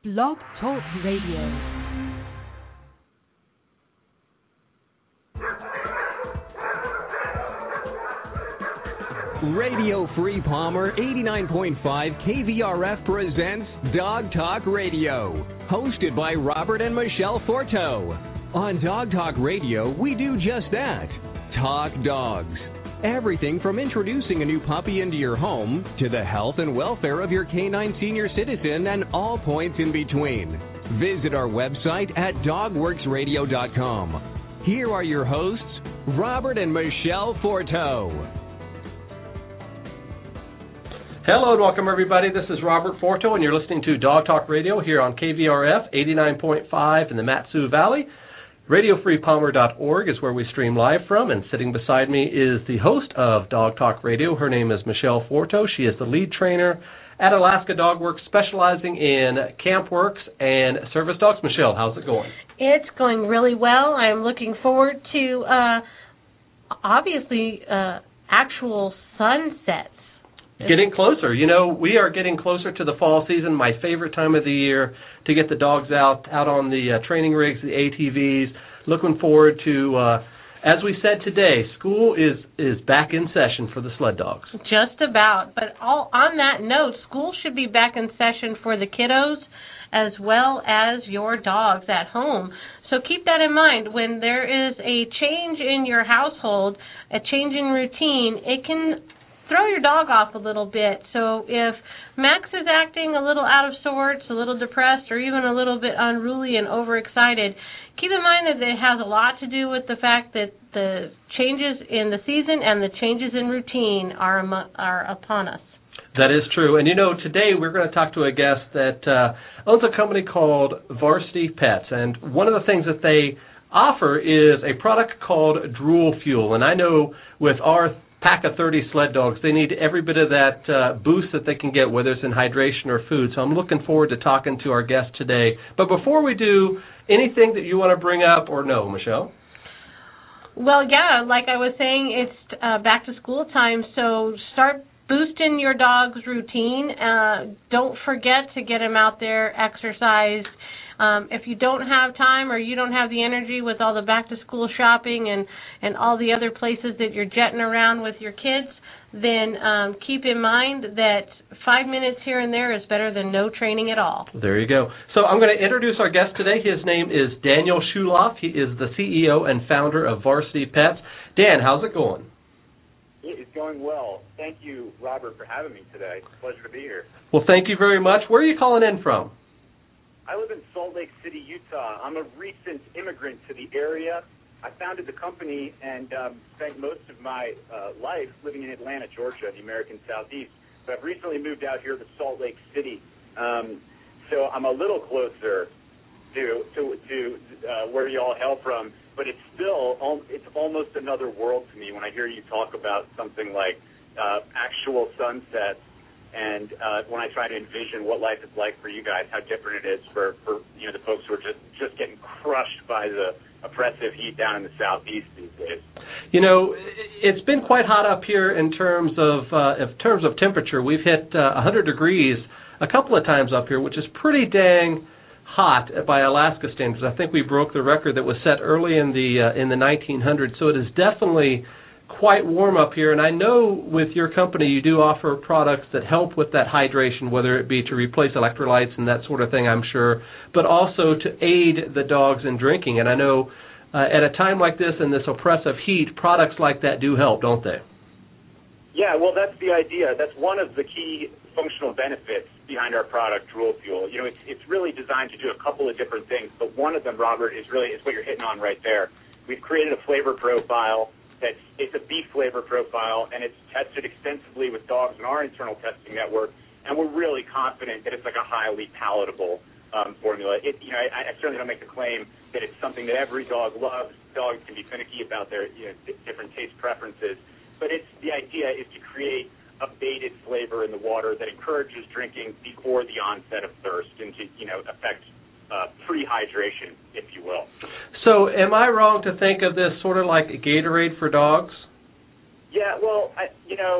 Blog Talk Radio. Radio Free Palmer 89.5 KVRF presents Dog Talk Radio, hosted by Robert and Michelle Forto. On Dog Talk Radio, we do just that, talk dogs. Everything from introducing a new puppy into your home to the health and welfare of your canine senior citizen and all points in between. Visit our website at dogworksradio.com. Here are your hosts, Robert and Michelle Forto. Hello and welcome, everybody. This is Robert Forto, and you're listening to Dog Talk Radio here on KVRF 89.5 in the Mat-Su Valley. RadioFreePalmer.org is where we stream live from, and sitting beside me is the host of Dog Talk Radio. Her name is Michelle Forto. She is the lead trainer at Alaska Dog Works, specializing in camp works and service dogs. Michelle, how's it going? It's going really well. I'm looking forward to, actual sunsets. Getting closer. You know, we are getting closer to the fall season, my favorite time of the year to get the dogs out on the training rigs, the ATVs. Looking forward to, as we said today, school is back in session for the sled dogs. Just about. But on that note, school should be back in session for the kiddos as well as your dogs at home. So keep that in mind. When there is a change in your household, a change in routine, it can throw your dog off a little bit. So if Max is acting a little out of sorts, a little depressed, or even a little bit unruly and overexcited, keep in mind that it has a lot to do with the fact that the changes in the season and the changes in routine are upon us. That is true. And, you know, today we're going to talk to a guest that owns a company called Varsity Pets. And one of the things that they offer is a product called Drool Fuel. And I know with our pack of 30 sled dogs, they need every bit of that boost that they can get, whether it's in hydration or food. So I'm looking forward to talking to our guest today. But before we do, anything that you want to bring up or no, Michelle? Well, yeah, like I was saying, it's back to school time, so start boosting your dog's routine. Don't forget to get him out there, exercise. If you don't have time or you don't have the energy with all the back-to-school shopping and all the other places that you're jetting around with your kids, then keep in mind that 5 minutes here and there is better than no training at all. There you go. So I'm going to introduce our guest today. His name is Daniel Shuloff. He is the CEO and founder of Varsity Pets. Dan, how's it going? It's going well. Thank you, Robert, for having me today. Pleasure to be here. Well, thank you very much. Where are you calling in from? I live in Salt Lake City, Utah. I'm a recent immigrant to the area. I founded the company and spent most of my life living in Atlanta, Georgia, the American Southeast. But I've recently moved out here to Salt Lake City. So I'm a little closer to where you all hail from. But it's still, it's almost another world to me when I hear you talk about something like actual sunsets. And when I try to envision what life is like for you guys, how different it is for you know, the folks who are just getting crushed by the oppressive heat down in the southeast these days. You know, it's been quite hot up here in terms of temperature. We've hit 100 degrees a couple of times up here, which is pretty dang hot by Alaska standards. I think we broke the record that was set early in the 1900s. So it is definitely quite warm up here, and I know with your company you do offer products that help with that hydration, whether it be to replace electrolytes and that sort of thing, I'm sure, but also to aid the dogs in drinking. And I know at a time like this in this oppressive heat, products like that do help, don't they? Yeah, well, that's the idea. That's one of the key functional benefits behind our product, Drool Fuel. You know, it's really designed to do a couple of different things, but one of them, Robert, is what you're hitting on right there. We've created a flavor profile. It's a beef flavor profile, and it's tested extensively with dogs in our internal testing network, and we're really confident that it's like a highly palatable formula. I certainly don't make the claim that it's something that every dog loves. Dogs can be finicky about their different taste preferences, but the idea is to create a baited flavor in the water that encourages drinking before the onset of thirst and to affect pre-hydration, if you will. So am I wrong to think of this sort of like a Gatorade for dogs? Yeah, well,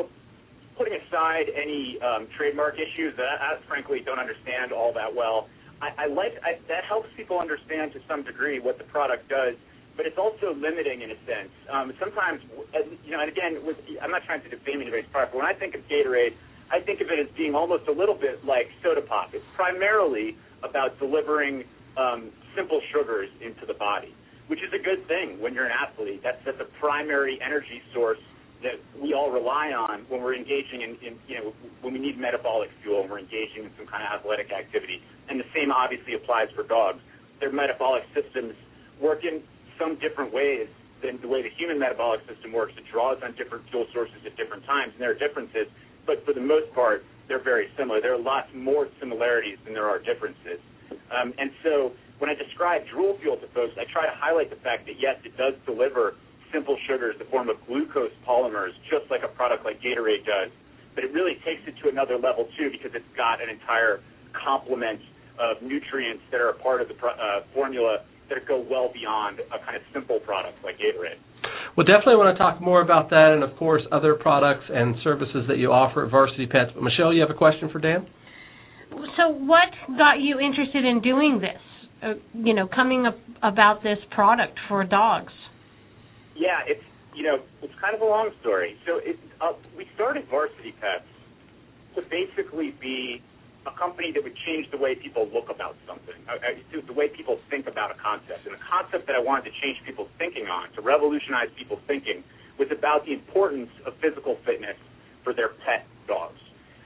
putting aside any trademark issues that I frankly don't understand all that well, that helps people understand to some degree what the product does, but it's also limiting in a sense. Sometimes, and again, I'm not trying to defame anybody's product, but when I think of Gatorade, I think of it as being almost a little bit like soda pop. It's primarily about delivering simple sugars into the body, which is a good thing when you're an athlete. That's a primary energy source that we all rely on when we're engaging in when we need metabolic fuel and we're engaging in some kind of athletic activity. And the same obviously applies for dogs. Their metabolic systems work in some different ways than the way the human metabolic system works. It draws on different fuel sources at different times, and there are differences, but for the most part, they're very similar. There are lots more similarities than there are differences. And so when I describe Drool Fuel to folks, I try to highlight the fact that, yes, it does deliver simple sugars in the form of glucose polymers, just like a product like Gatorade does, but it really takes it to another level, too, because it's got an entire complement of nutrients that are a part of the formula that go well beyond a kind of simple product like Gatorade. Well, definitely want to talk more about that and, of course, other products and services that you offer at Varsity Pets. But, Michelle, you have a question for Dan? So what got you interested in doing this, coming up about this product for dogs? Yeah, it's kind of a long story. So we started Varsity Pets to basically be a company that would change the way people look about something, the way people think about a concept. And the concept that I wanted to change people's thinking on, to revolutionize people's thinking, was about the importance of physical fitness for their pet dogs.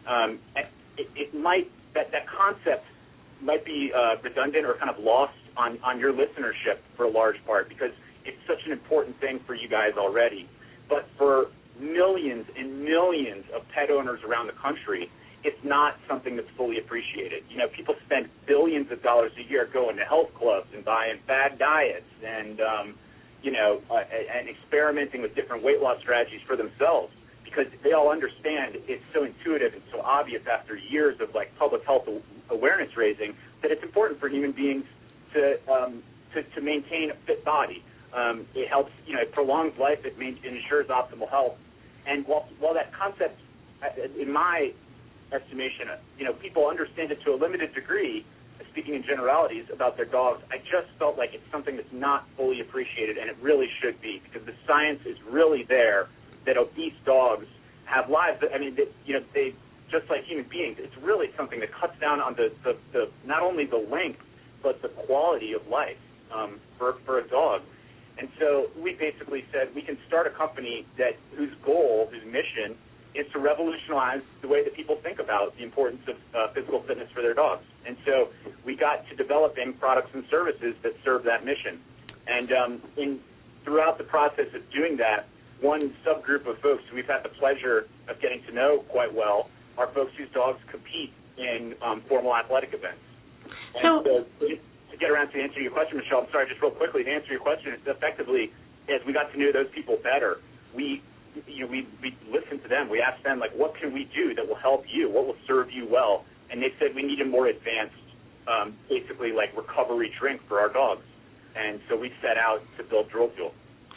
That concept might be redundant or kind of lost on your listenership for a large part because it's such an important thing for you guys already. But for millions and millions of pet owners around the country, it's not something that's fully appreciated. People spend billions of dollars a year going to health clubs and buying bad diets and experimenting with different weight loss strategies for themselves because they all understand it's so intuitive and so obvious after years of public health awareness raising that it's important for human beings to maintain a fit body. It helps, it prolongs life, it ensures optimal health. And while that concept, in my estimation, people understand it to a limited degree, speaking in generalities about their dogs, I just felt like it's something that's not fully appreciated, and it really should be, because the science is really there that obese dogs have lives. They just like human beings. It's really something that cuts down on the not only the length, but the quality of life for a dog. And so we basically said we can start a company whose mission is to revolutionize the way that people think about the importance of physical fitness for their dogs. And so we got to developing products and services that serve that mission. And throughout the process of doing that, one subgroup of folks who we've had the pleasure of getting to know quite well are folks whose dogs compete in formal athletic events. And so to get around to answer your question, Michelle, I'm sorry, just real quickly, to answer your question, it's effectively, as we got to know those people better, we listened to them. We asked them, what can we do that will help you? What will serve you well? And they said we need a more advanced, basically recovery drink for our dogs. And so we set out to build Drool Fuel.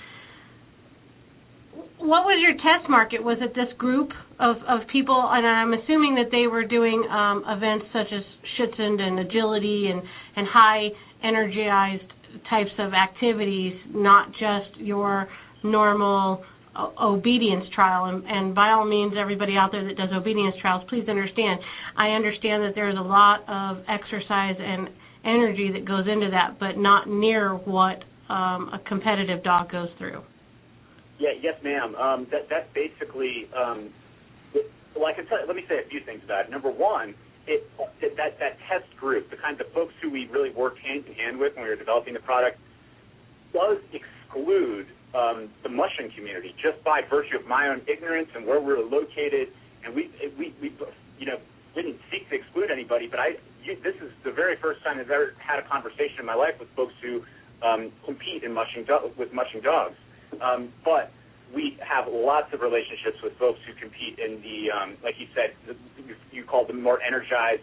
What was your test market? Was it this group of people? And I'm assuming that they were doing events such as Schutzhund and agility and high energized types of activities, not just your normal obedience trial. And by all means, everybody out there that does obedience trials, please understand, I understand that there's a lot of exercise and energy that goes into that, but not near what a competitive dog goes through. Yeah, yes, ma'am. That's basically, I can tell you, let me say a few things about it. Number one, that test group, the kinds of folks who we really worked hand in hand with when we were developing the product, does exclude the mushing community just by virtue of my own ignorance and where we were located. And we didn't seek to exclude anybody, but this is the very first time I've ever had a conversation in my life with folks who compete in with mushing dogs. But we have lots of relationships with folks who compete in the, like you said, you called them more energized,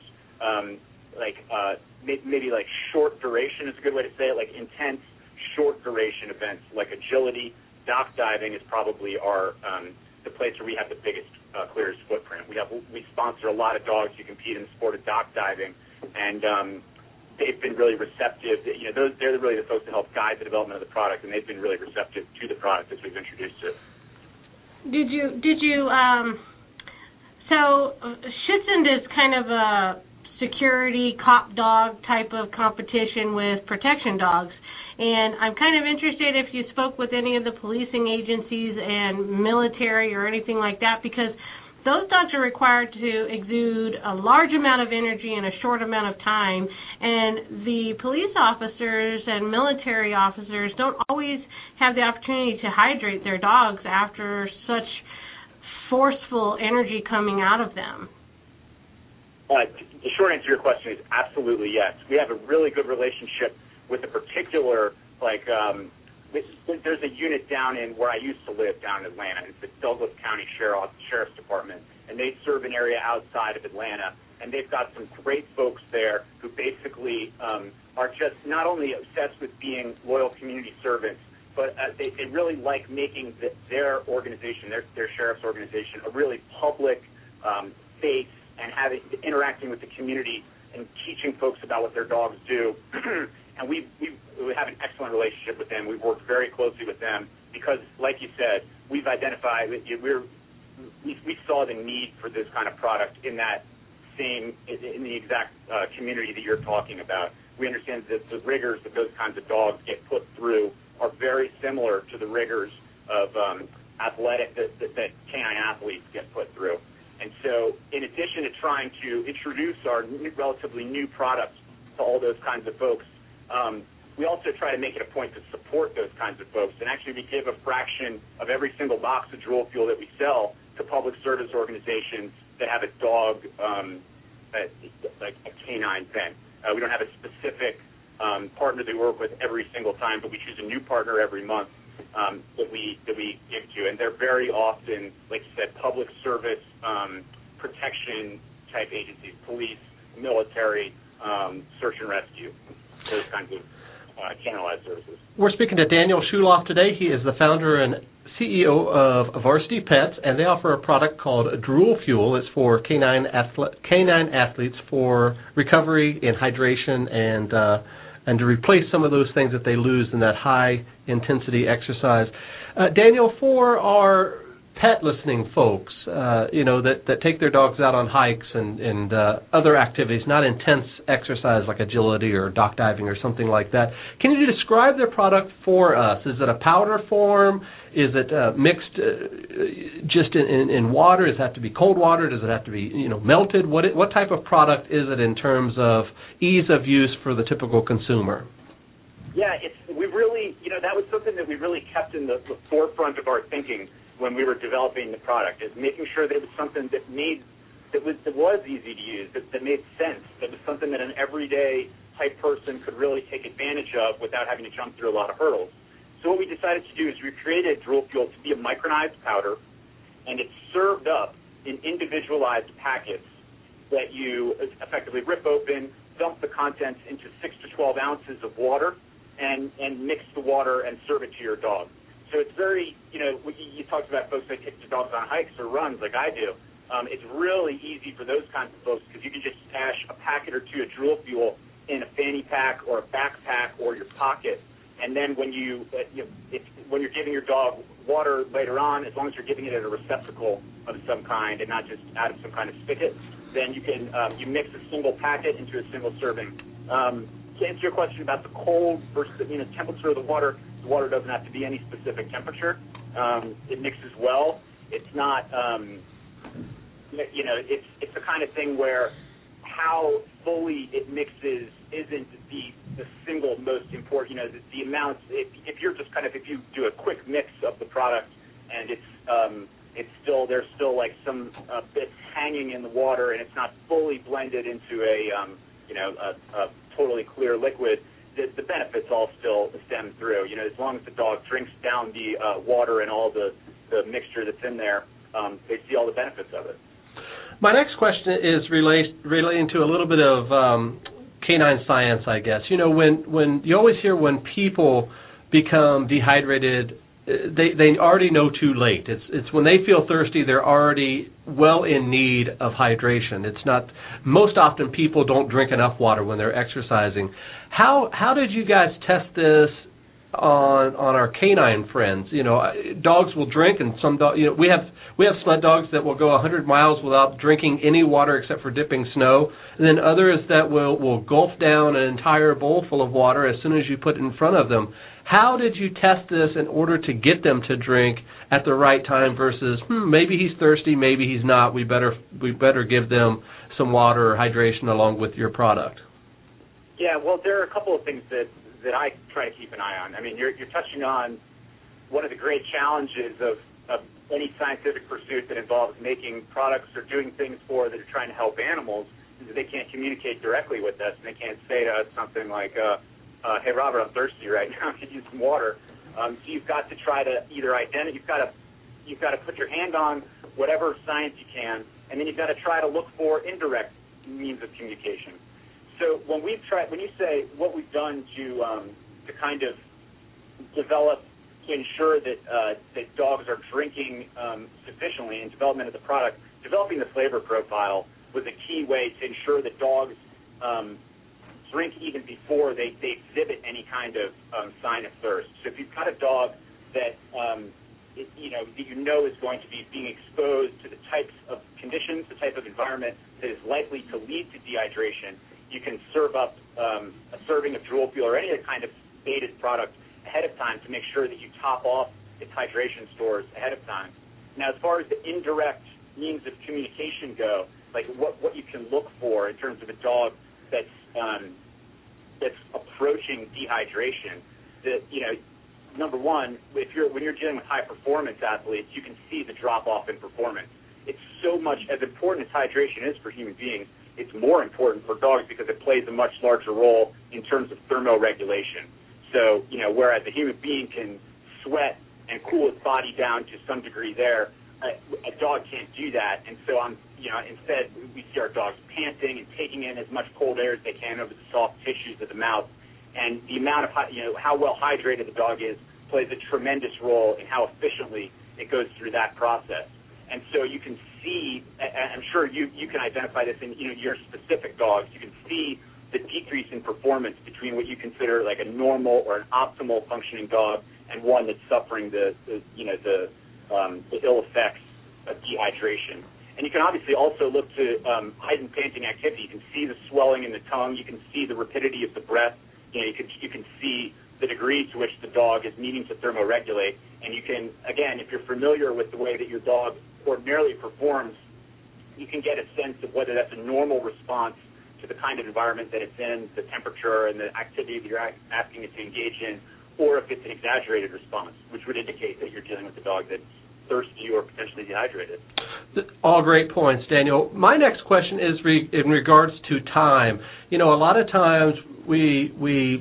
maybe short duration is a good way to say it, intense short duration events like agility. Dock diving is probably the place where we have the biggest, clearest footprint. We sponsor a lot of dogs who compete in the sport of dock diving, and they've been really receptive. They're really the folks that help guide the development of the product, and they've been really receptive to the product as we've introduced it. So Schutzhund is kind of a security cop dog type of competition with protection dogs. And I'm kind of interested if you spoke with any of the policing agencies and military or anything like that, because those dogs are required to exude a large amount of energy in a short amount of time, and the police officers and military officers don't always have the opportunity to hydrate their dogs after such forceful energy coming out of them. The short answer to your question is absolutely yes. We have a really good relationship with a particular, there's a unit down in where I used to live down in Atlanta. It's the Douglas County Sheriff's Department, and they serve an area outside of Atlanta, and they've got some great folks there who basically are just not only obsessed with being loyal community servants, but they really like making their organization, their sheriff's organization, a really public face, and interacting with the community and teaching folks about what their dogs do. And we have an excellent relationship with them. We've worked very closely with them because, like you said, we've identified that we saw the need for this kind of product in the exact community that you're talking about. We understand that the rigors that those kinds of dogs get put through are very similar to the rigors of athletic that canine athletes get put through. And so, in addition to trying to introduce our relatively new products to all those kinds of folks, we also try to make it a point to support those kinds of folks. And actually, we give a fraction of every single box of Drool Fuel that we sell to public service organizations that have a dog, like a canine pen. We don't have a specific partner that we work with every single time, but we choose a new partner every month that we give to. And they're very often, like you said, public service protection type agencies, police, military, search and rescue, those kinds of canalized services. We're speaking to Daniel Shuloff today. He is the founder and CEO of Varsity Pets, and they offer a product called Drool Fuel. It's for canine athletes for recovery and hydration and to replace some of those things that they lose in that high-intensity exercise. Daniel, for our pet-listening folks, that take their dogs out on hikes and other activities, not intense exercise like agility or dock diving or something like that, can you describe their product for us? Is it a powder form? Is it mixed just in water? Does it have to be cold water? Does it have to be melted? What type of product is it in terms of ease of use for the typical consumer? Yeah, that was something that we really kept in the forefront of our thinking when we were developing the product, is making sure that it was something that was easy to use, that made sense, that was something that an everyday type person could really take advantage of without having to jump through a lot of hurdles. So what we decided to do is we created Drool Fuel to be a micronized powder, and it's served up in individualized packets that you effectively rip open, dump the contents into 6 to 12 ounces of water, and mix the water and serve it to your dog. So it's very, you talked about folks that take their dogs on hikes or runs like I do. It's really easy for those kinds of folks because you can just stash a packet or two of Drool Fuel in a fanny pack or a backpack or your pocket. And then when you're giving your dog water later on, as long as you're giving it at a receptacle of some kind and not just out of some kind of spigot, then you can you mix a single packet into a single serving. To answer your question about the cold versus the temperature of the water doesn't have to be any specific temperature. It mixes well. It's not, it's the kind of thing where how fully it mixes isn't the single most important. The amounts. If you do a quick mix of the product and there's still like some bits hanging in the water and it's not fully blended into a totally clear liquid, the benefits all still stem through. As long as the dog drinks down the water and all the mixture that's in there, they see all the benefits of it. My next question is relating to a little bit of canine science, I guess. When you always hear when people become dehydrated they already know too late. It's when they feel thirsty, they're already well in need of hydration. It's not, most often people don't drink enough water when they're exercising. How did you guys test this on our canine friends? You know, dogs will drink, and some dogs, you know, we have sled dogs that will go 100 miles without drinking any water except for dipping snow, and then others that will gulp down an entire bowl full of water as soon as you put it in front of them. How did you test this in order to get them to drink at the right time versus maybe he's thirsty, maybe he's not. We better give them some water or hydration along with your product? Yeah, well, there are a couple of things that I try to keep an eye on. I mean, you're touching on one of the great challenges of any scientific pursuit that involves making products or doing things that are trying to help animals, is that they can't communicate directly with us, and they can't say to us something like, hey, Robert, I'm thirsty right now. Could use some water. So you've got to try to either you've got to put your hand on whatever science you can, and then you've got to try to look for indirect means of communication. So when you say what we've done to kind of develop to ensure that dogs are drinking sufficiently in development of the product, developing the flavor profile was a key way to ensure that dogs drink even before they exhibit any kind of sign of thirst. So if you've got a dog that is going to be being exposed to the types of conditions, the type of environment that is likely to lead to dehydration, you can serve up a serving of Drool Fuel or any other kind of baited product ahead of time to make sure that you top off its hydration stores ahead of time. Now, as far as the indirect means of communication go, like what you can look for in terms of a dog that's approaching dehydration, number one, when you're dealing with high performance athletes, you can see the drop off in performance. It's so much, as important as hydration is for human beings, it's more important for dogs because it plays a much larger role in terms of thermoregulation. So, whereas a human being can sweat and cool its body down to some degree there, a dog can't do that. And so instead we see our dogs panting and taking in as much cold air as they can over the soft tissues of the mouth. And the amount of, how well hydrated the dog is plays a tremendous role in how efficiently it goes through that process. And so you can see, I'm sure you can identify this in your specific dogs, you can see the decrease in performance between what you consider like a normal or an optimal functioning dog and one that's suffering the ill effects of dehydration. And you can obviously also look to heightened panting activity. You can see the swelling in the tongue. You can see the rapidity of the breath. You can see the degree to which the dog is needing to thermoregulate. And you can, again, if you're familiar with the way that your dog ordinarily performs, you can get a sense of whether that's a normal response to the kind of environment that it's in, the temperature and the activity that you're asking it to engage in, or if it's an exaggerated response, which would indicate that you're dealing with a dog that's thirsty or potentially dehydrated. All great points, Daniel. My next question is in regards to time. A lot of times we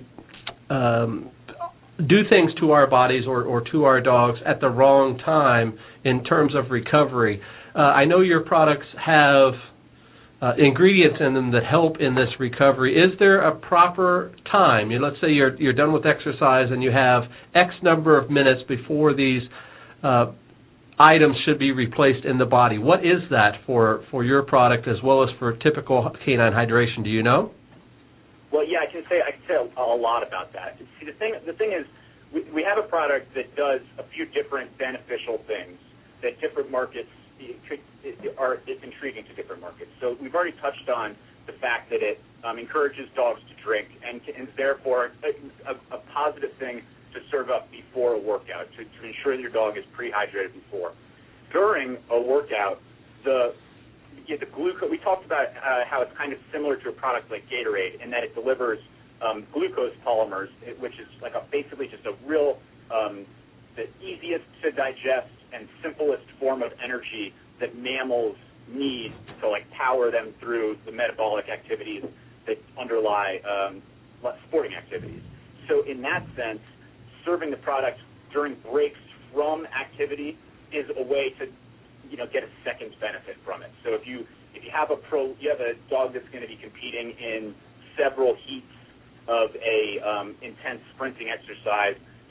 do things to our bodies or to our dogs at the wrong time in terms of recovery. I know your products have ingredients in them that help in this recovery. Is there a proper time? Let's say you're done with exercise and you have X number of minutes before these items should be replaced in the body. What is that for your product as well as for typical canine hydration? Do you know? Well, yeah, I can say a lot about that. See, the thing is, we have a product that does a few different beneficial things that different markets are intriguing to different markets. So we've already touched on the fact that it encourages dogs to drink and is therefore a positive thing to serve up before a workout to ensure that your dog is pre-hydrated before. During a workout, the glucose, we talked about how it's kind of similar to a product like Gatorade in that it delivers glucose polymers, which is like basically just a real, the easiest to digest and simplest form of energy that mammals need to power them through the metabolic activities that underlie sporting activities. So in that sense, serving the product during breaks from activity is a way to get a second benefit from it. So if you have a dog that's going to be competing in several heats of a intense sprinting exercise,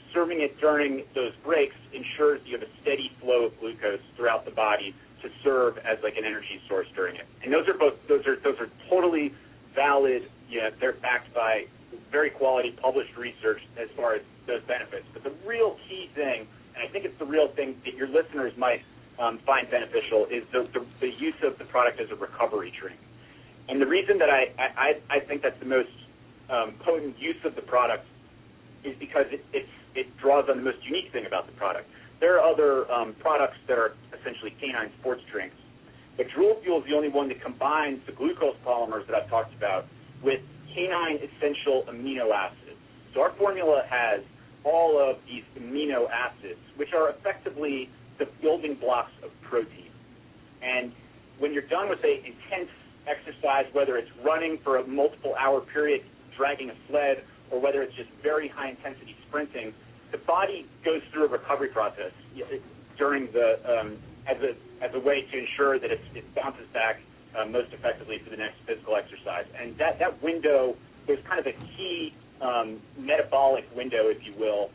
serving it during those breaks ensures you have a steady flow of glucose throughout the body to serve as like an energy source during it. And those are totally valid. Yeah, they're backed by very quality published research as far as those benefits. But the real key thing, and I think it's the real thing that your listeners might find beneficial, is the use of the product as a recovery drink. And the reason that I think that's the most potent use of the product is because it draws on the most unique thing about the product. There are other products that are essentially canine sports drinks, but Drool Fuel is the only one that combines the glucose polymers that I've talked about with canine essential amino acids. So our formula has all of these amino acids, which are effectively the building blocks of protein. And when you're done with an intense exercise, whether it's running for a multiple-hour period, dragging a sled, or whether it's just very high-intensity sprinting, the body goes through a recovery process during the as a way to ensure that it bounces back most effectively for the next physical exercise. And that window is kind of a key metabolic window, if you will.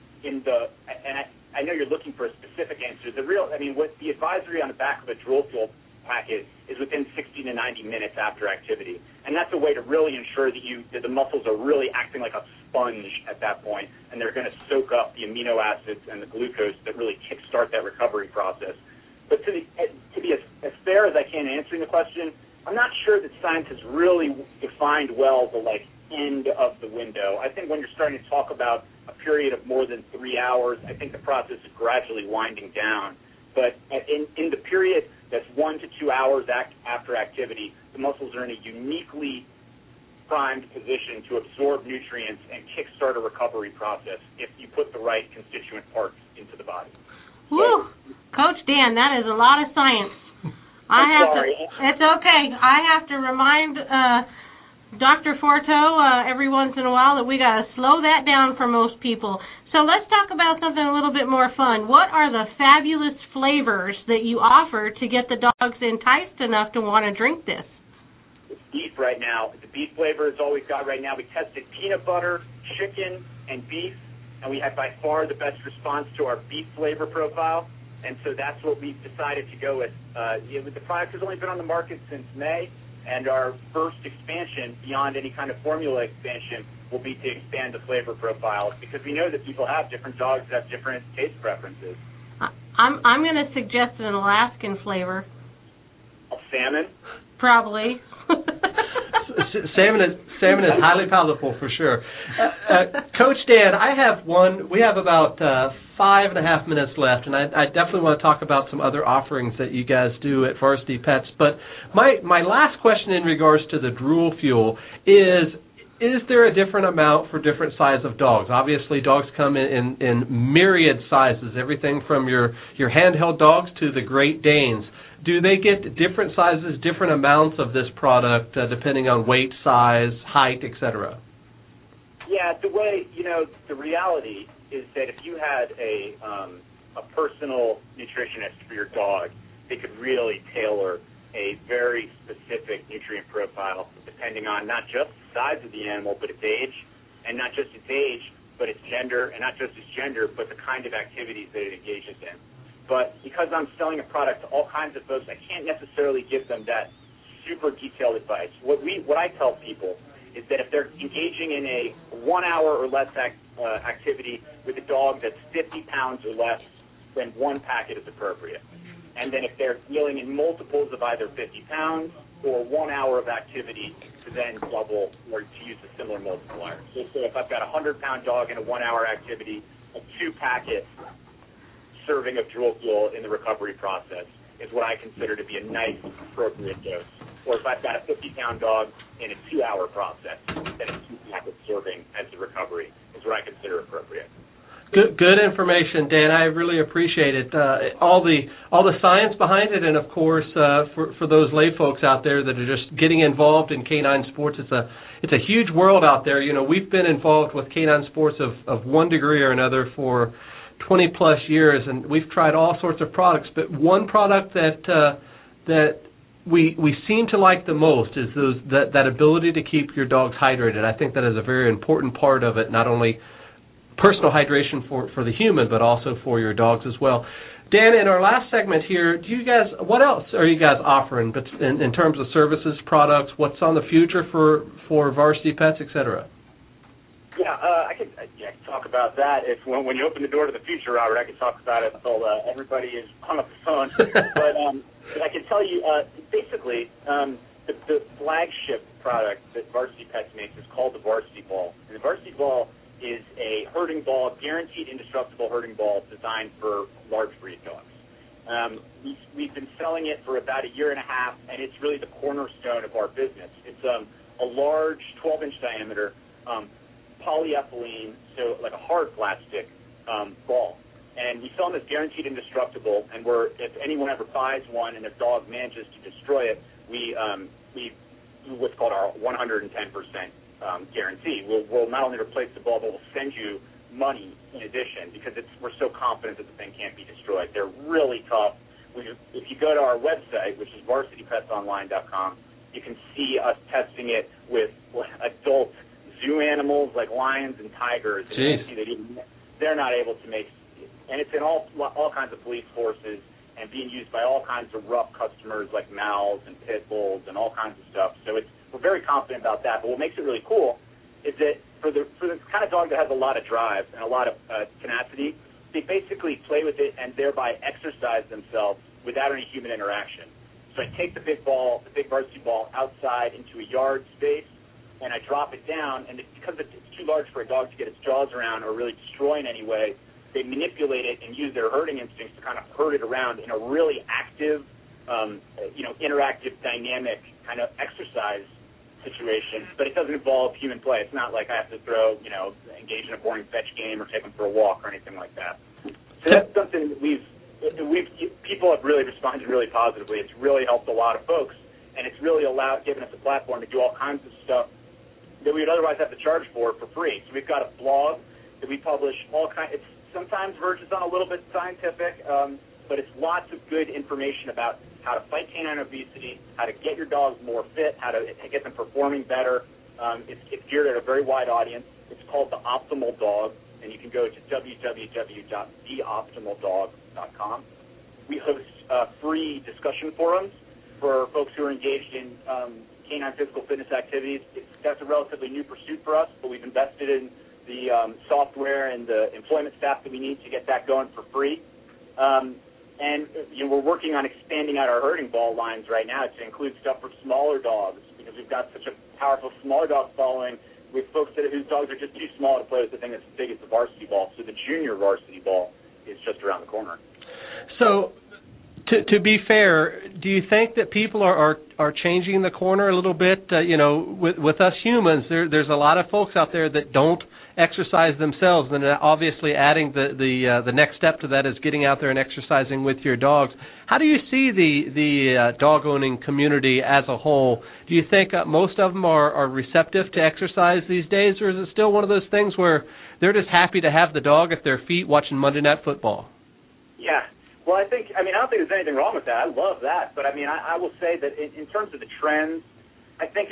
I know you're looking for a specific answer. What the advisory on the back of a Drool Fuel packet is within 60 to 90 minutes after activity. And that's a way to really ensure that the muscles are really acting like a sponge at that point, and they're going to soak up the amino acids and the glucose that really kickstart that recovery process. But to be as fair as I can answering the question, I'm not sure that science has really defined well the end of the window. I think when you're starting to talk about a period of more than 3 hours, I think the process is gradually winding down. But in the period that's 1 to 2 hours after activity, the muscles are in a uniquely primed position to absorb nutrients and kickstart a recovery process if you put the right constituent parts into the body. Woo! Coach Dan, that is a lot of science. It's okay. I have to remind Dr. Forto every once in a while that we got to slow that down for most people. So let's talk about something a little bit more fun. What are the fabulous flavors that you offer to get the dogs enticed enough to want to drink this? It's beef right now. The beef flavor is all we've got right now. We tested peanut butter, chicken, and beef, and we had by far the best response to our beef flavor profile, and so that's what we've decided to go with. The product has only been on the market since May, and our first expansion beyond any kind of formula expansion will be to expand the flavor profile, because we know that people have different dogs that have different taste preferences. I'm going to suggest an Alaskan flavor. Salmon? Probably. Salmon is highly palatable for sure. Coach Dan, we have about 5.5 minutes left, and I definitely want to talk about some other offerings that you guys do at Varsity Pets. But my last question in regards to the Drool Fuel is there a different amount for different size of dogs? Obviously, dogs come in myriad sizes, everything from your handheld dogs to the Great Danes. Do they get different sizes, different amounts of this product, depending on weight, size, height, etc.? Yeah, the reality is that if you had a personal nutritionist for your dog, they could really tailor a very specific nutrient profile depending on not just the size of the animal, but its age, and not just its age, but its gender, and not just its gender, but the kind of activities that it engages in. But because I'm selling a product to all kinds of folks, I can't necessarily give them that super detailed advice. What I tell people is that if they're engaging in a 1 hour or less activity with a dog that's 50 pounds or less, then one packet is appropriate. And then if they're dealing in multiples of either 50 pounds or 1 hour of activity, to then double or to use a similar multiplier. So if I've got a 100-pound dog in a 1 hour activity, a 2-packet serving of Drool Fuel in the recovery process is what I consider to be a nice, appropriate dose. Or if I've got a 50-pound dog in a 2-hour process, then a 2-packet serving as the recovery is what I consider appropriate. Good information, Dan. I really appreciate it. All the science behind it, and of course, for those lay folks out there that are just getting involved in canine sports, it's a huge world out there. We've been involved with canine sports of one degree or another for 20-plus years, and we've tried all sorts of products. But one product that we seem to like the most is that ability to keep your dogs hydrated. I think that is a very important part of it, not only personal hydration for the human, but also for your dogs as well. Dan, in our last segment here, what else are you guys offering? But in terms of services, products, what's on the future for Varsity Pets, et cetera? Yeah, I can talk about that. When you open the door to the future, Robert, I can talk about it until everybody is hung up the phone. But I can tell you, basically, the flagship product that Varsity Pets makes is called the Varsity Ball. And the Varsity Ball is a herding ball, guaranteed indestructible herding ball designed for large breed dogs. We've been selling it for about a year and a half, and it's really the cornerstone of our business. It's a large 12-inch diameter polyethylene, so like a hard plastic ball. And we sell them as guaranteed indestructible, and if anyone ever buys one and their dog manages to destroy it, we do what's called our 110% guarantee. We'll not only replace the ball, but we'll send you money in addition because we're so confident that the thing can't be destroyed. They're really tough. If you go to our website, which is varsitypetsonline.com, you can see us testing it with adult zoo animals like lions and tigers. And you can see that they're not able to make, and it's in all kinds of police forces and being used by all kinds of rough customers like Mals and Pit Bulls and all kinds of stuff. So we're very confident about that. But what makes it really cool is that for the kind of dog that has a lot of drive and a lot of tenacity, they basically play with it and thereby exercise themselves without any human interaction. So I take the big Varsity Ball outside into a yard space, and I drop it down, and because it's too large for a dog to get its jaws around or really destroy in any way, they manipulate it and use their herding instincts to kind of herd it around in a really active, interactive, dynamic kind of exercise situation, but it doesn't involve human play. It's not like I have to engage in a boring fetch game or take them for a walk or anything like that. So that's something that people have really responded really positively. It's really helped a lot of folks, and it's really given us a platform to do all kinds of stuff that we would otherwise have to charge for free. So we've got a blog that we publish it sometimes verges on a little bit scientific, but it's lots of good information about how to fight canine obesity, how to get your dogs more fit, how to get them performing better. It's geared at a very wide audience. It's called The Optimal Dog, and you can go to www.theoptimaldog.com. We host free discussion forums for folks who are engaged in canine physical fitness activities. That's a relatively new pursuit for us, but we've invested in the software and the employment staff that we need to get that going for free. And we're working on expanding out our herding ball lines right now to include stuff for smaller dogs because we've got such a powerful smaller dog following with folks whose dogs are just too small to play with the thing that's as big as the Varsity Ball. So the junior Varsity Ball is just around the corner. So to be fair, do you think that people are changing the corner a little bit? With us humans, there's a lot of folks out there that don't exercise themselves, and obviously adding the next step to that is getting out there and exercising with your dogs. How do you see the dog owning community as a whole? Do you think most of them are receptive to exercise these days, or is it still one of those things where they're just happy to have the dog at their feet watching Monday Night Football? Yeah. Well, I don't think there's anything wrong with that. I love that, but I will say that in terms of the trends, I think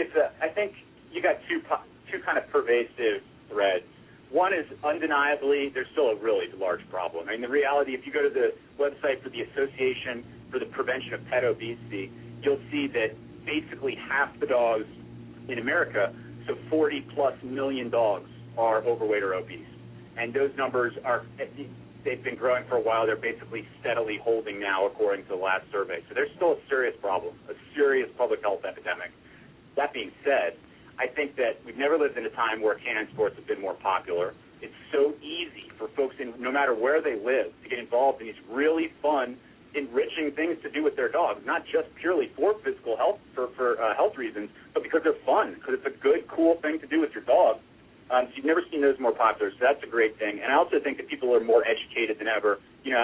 you got two kind of pervasive threads. One is undeniably there's still a really large problem. The reality, if you go to the website for the Association for the Prevention of Pet Obesity, you'll see that basically half the dogs in America, so 40-plus million dogs, are overweight or obese. And those numbers they've been growing for a while. They're basically steadily holding now, according to the last survey. So there's still a serious problem, a serious public health epidemic. That being said, I think that we've never lived in a time where canine sports have been more popular. It's so easy for folks, no matter where they live, to get involved in these really fun, enriching things to do with their dogs, not just purely for physical health, for health reasons, but because they're fun, because it's a good, cool thing to do with your dog. So you've never seen those more popular, so that's a great thing. And I also think that people are more educated than ever.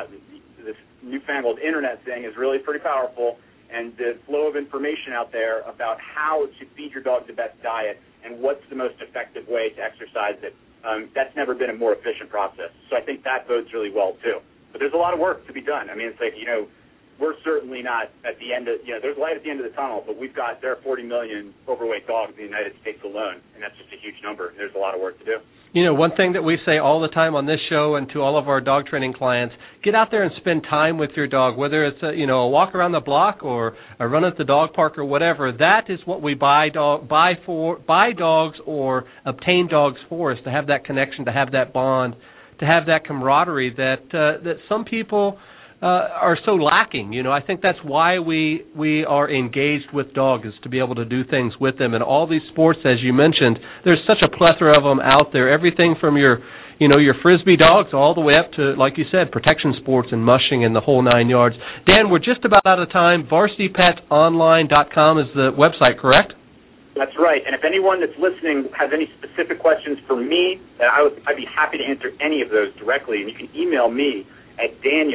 This newfangled internet thing is really pretty powerful, and the flow of information out there about how to feed your dog the best diet and what's the most effective way to exercise it, that's never been a more efficient process. So I think that bodes really well, too. But there's a lot of work to be done. It's like, we're certainly not at the end of, there's light at the end of the tunnel, but there are 40 million overweight dogs in the United States alone, and that's just a huge number. There's a lot of work to do. One thing that we say all the time on this show and to all of our dog training clients, get out there and spend time with your dog, whether it's a walk around the block or a run at the dog park or whatever. That is what we buy dogs or obtain dogs for, is to have that connection, to have that bond, to have that camaraderie that some people are so lacking. I think that's why we are engaged with dogs, is to be able to do things with them. And all these sports, as you mentioned, there's such a plethora of them out there. Everything from your Frisbee dogs all the way up to, like you said, protection sports and mushing and the whole 9 yards. Dan, we're just about out of time. VarsityPetsOnline.com is the website, correct? That's right. And if anyone that's listening has any specific questions for me, I'd be happy to answer any of those directly. And you can email me at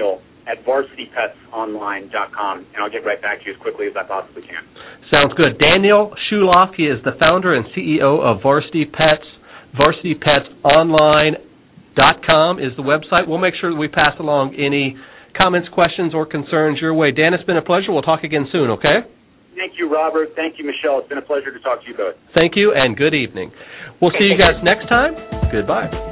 Daniel@VarsityPetsOnline.com, and I'll get right back to you as quickly as I possibly can. Sounds good. Daniel Shuloff, he is the founder and CEO of Varsity Pets. VarsityPetsOnline.com is the website. We'll make sure that we pass along any comments, questions, or concerns your way. Dan, it's been a pleasure. We'll talk again soon, okay? Thank you, Robert. Thank you, Michelle. It's been a pleasure to talk to you both. Thank you, and good evening. We'll see you guys next time. Goodbye.